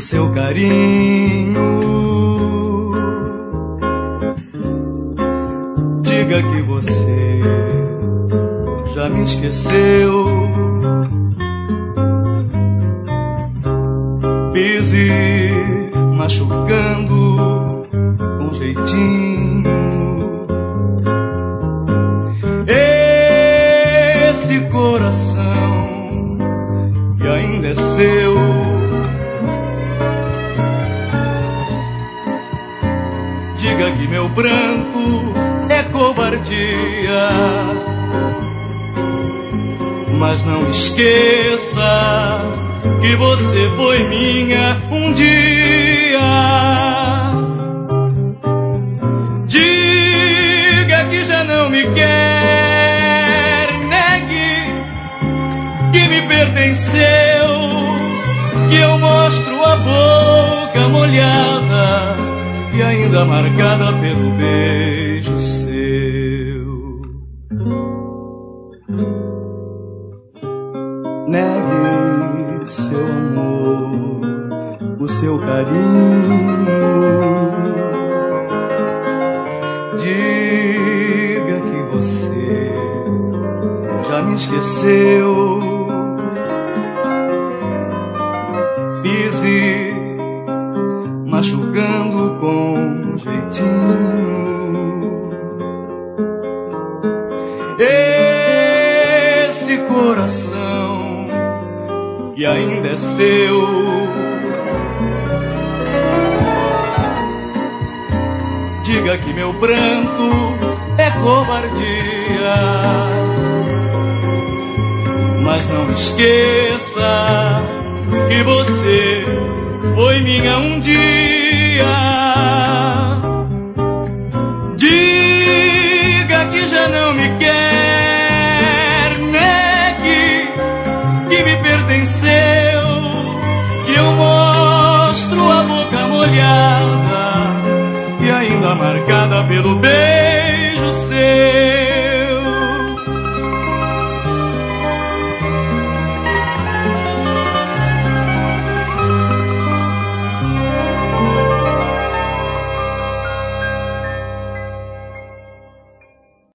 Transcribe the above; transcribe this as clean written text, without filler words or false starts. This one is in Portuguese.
seu carinho. Diga que você já me esqueceu. Pise machucando com jeitinho. Esse coração que ainda é seu. Diga que meu pranto é covardia, mas não esqueça que você foi minha um dia. Diga que já não me quer, negue que me pertenceu, que eu mostro a boca molhada e ainda marcada pelo beijo seu. Negue seu amor, o seu carinho. Diga que você já me esqueceu. Pise machucando com jeitinho. Esse coração que ainda é seu. Diga que meu pranto é covardia, mas não esqueça que você foi minha um dia. Diga que já não me quer, negue que me pertenceu, que eu mostro a boca molhada e ainda marcada pelo beijo